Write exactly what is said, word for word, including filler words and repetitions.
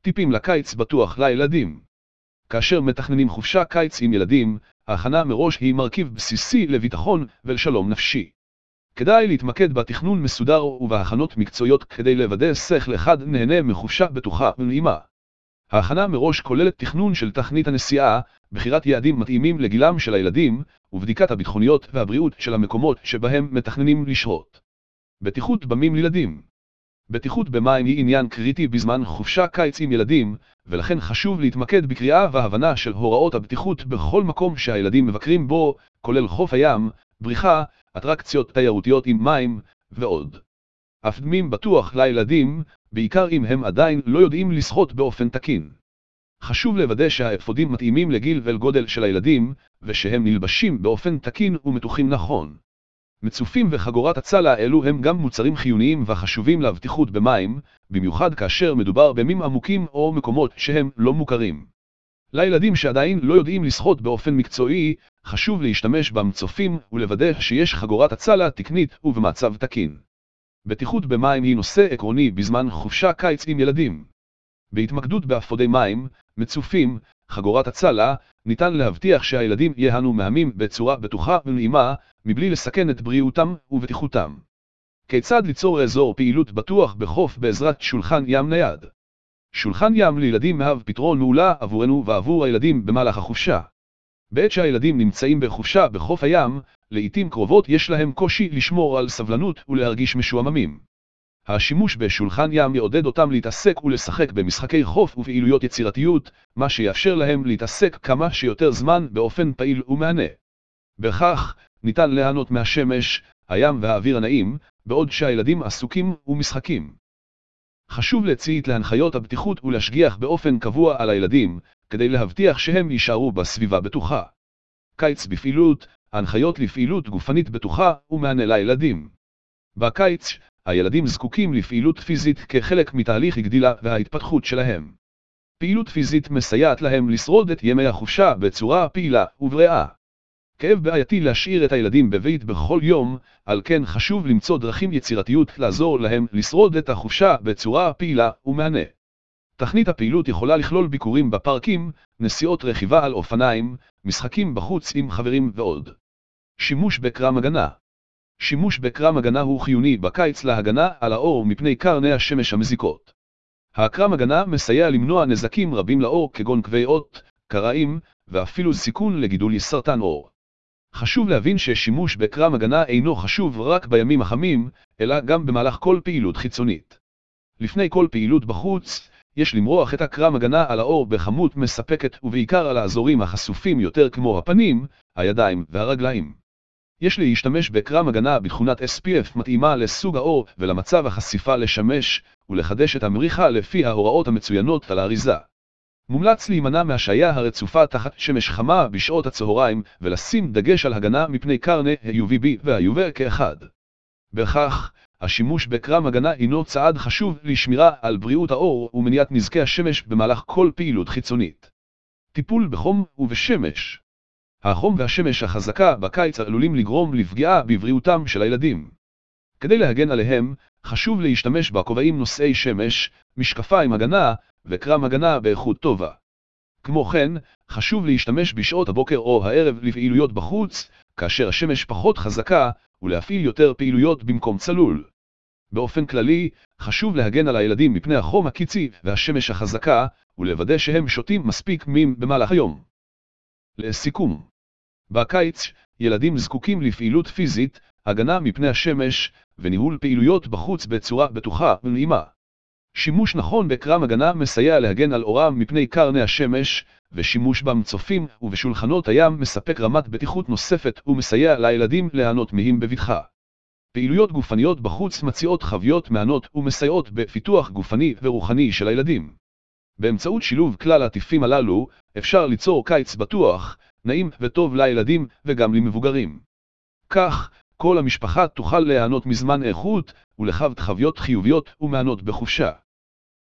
טיפים לקיץ בטוח לילדים. כאשר מתכננים חופשה קיץ עם ילדים, ההכנה מראש היא מרכיב בסיסי לביטחון ולשלום נפשי. כדאי להתמקד בתכנון מסודר ובהכנות מקצועיות כדי לוודא שכל אחד נהנה מחופשה בטוחה ונעימה. ההכנה מראש כוללת תכנון של תכנית הנסיעה, בחירת יעדים מתאימים לגילם של הילדים, ובדיקת הביטחוניות והבריאות של המקומות שבהם מתכננים לשהות. בטיחות במים לילדים. בטיחות במים היא עניין קריטי בזמן חופשה קיץ עם ילדים, ולכן חשוב להתמקד בקריאה והבנה של הוראות הבטיחות בכל מקום שהילדים מבקרים בו, כולל חוף הים, בריכה, אטרקציות תיירותיות עם מים, ועוד. אפדמים בטוח לילדים, בעיקר אם הם עדיין לא יודעים לשחות באופן תקין. חשוב לוודא שהאפודים מתאימים לגיל ולגודל של הילדים, ושהם נלבשים באופן תקין ומתוחים נכון. מצופים וחגורת הצלה אלו הם גם מוצרים חיוניים וחשובים לבטיחות במים, במיוחד כאשר מדובר במים עמוקים או מקומות שהם לא מוכרים. לילדים שעדיין לא יודעים לשחות באופן מקצועי, חשוב להשתמש במצופים ולוודא שיש חגורת הצלה תקנית ובמצב תקין. בטיחות במים היא נושא עקרוני בזמן חופשה קיץ עם ילדים. בהתמקדות באפודי מים, מצופים, חגורת הצלה, ניתן להבטיח שהילדים יהנו מהמים בצורה בטוחה ונעימה, מבלי לסכן את בריאותם ובטיחותם. כיצד ליצור אזור פעילות בטוח בחוף בעזרת שולחן ים נייד? שולחן ים לילדים מהווה פתרון מעולה עבורנו ועבור הילדים במהלך החופשה. בעת שהילדים נמצאים בחופשה בחוף הים, לעתים קרובות יש להם קושי לשמור על סבלנות ולהרגיש משועממים. השימוש בשולחן ים יעודד אותם להתעסק ולשחק במשחקי חוף ופעילויות יצירתיות, מה שיאפשר להם להתעסק כמה שיותר זמן באופן פעיל ומהנה. בכך, ניתן ליהנות מהשמש, הים והאוויר הנעים, בעוד שהילדים עסוקים ומשחקים. חשוב להציית להנחיות הבטיחות ולהשגיח באופן קבוע על הילדים, כדי להבטיח שהם יישארו בסביבה בטוחה. קיץ בפעילות, הנחיות לפעילות גופנית בטוחה ומהנה לילדים. בקיץ, הילדים זקוקים לפעילות פיזית כחלק מתהליך הגדילה וההתפתחות שלהם. פעילות פיזית מסייעת להם לשרוד את ימי החופשה בצורה פעילה ובריאה. כאב בעייתי להשאיר את הילדים בבית בכל יום, על כן חשוב למצוא דרכים יצירתיות לעזור להם לשרוד את החופשה בצורה פעילה ומהנה. תכנית הפעילות יכולה לכלול ביקורים בפארקים, נסיעות רכיבה על אופניים, משחקים בחוץ עם חברים ועוד. שימוש בקרם הגנה. שימוש בקרם הגנה הוא חיוני בקיץ להגנה על האור מפני קרני השמש המזיקות. הקרם הגנה מסייע למנוע נזקים רבים לאור כגון כוויות, קרעים, ואפילו סיכון לגידול סרטן עור. חשוב להבין ששימוש בקרם הגנה אינו חשוב רק בימים החמים, אלא גם במהלך כל פעילות חיצונית. לפני כל פעילות בחוץ, יש למרוח את הקרם הגנה על האור בכמות מספקת ובעיקר על האזורים החשופים יותר כמו הפנים, הידיים והרגליים. יש להשתמש בקרם הגנה בתכונת אס פי אף מתאימה לסוג האור ולמצב החשיפה לשמש, ולחדש את המריחה לפי ההוראות המצוינות על האריזה. מומלץ להימנע מהשהיה הרצופה תחת שמש חמה בשעות הצהריים ולשים דגש על הגנה מפני קרני ה-יו וי בי וה-יו וי כאחד. בכך, השימוש בקרם הגנה הינו צעד חשוב לשמירה על בריאות העור ומניעת נזקי השמש במהלך כל פעילות חיצונית. טיפול בחום ובשמש. החום והשמש החזקה בקיץ עלולים לגרום לפגיעה בבריאותם של הילדים. כדי להגן עליהם, חשוב להשתמש בכובעים נושאי שמש, משקפיים הגנה וקרם הגנה באיכות טובה. כמו כן, חשוב להשתמש בשעות הבוקר או הערב לפעילויות בחוץ, כאשר השמש פחות חזקה, ולהפעיל יותר פעילויות במקום צלול. באופן כללי, חשוב להגן על הילדים מפני החום הקיצי והשמש החזקה, ולוודא שהם שותים מספיק מים במהלך היום. לסיכום, בקיץ, ילדים זקוקים לפעילות פיזית, הגנה מפני השמש, וניהול פעילויות בחוץ בצורה בטוחה ונעימה. שימוש נכון בקרם הגנה מסייע להגן על אורם מפני קרני השמש, ושימוש במצופים ובשולחנות הים מספק רמת בטיחות נוספת ומסייע לילדים ליהנות מהם בבטחה. פעילויות גופניות בחוץ מציעות חוויות מהנות ומסייעות בפיתוח גופני ורוחני של הילדים. באמצעות שילוב כלל הטיפים הללו, אפשר ליצור קיץ בטוח, נעים וטוב לילדים וגם למבוגרים. כך, כל המשפחה תוכל ליהנות מזמן איכות ולחוות חוויות חיוביות ומהנות בחופשה.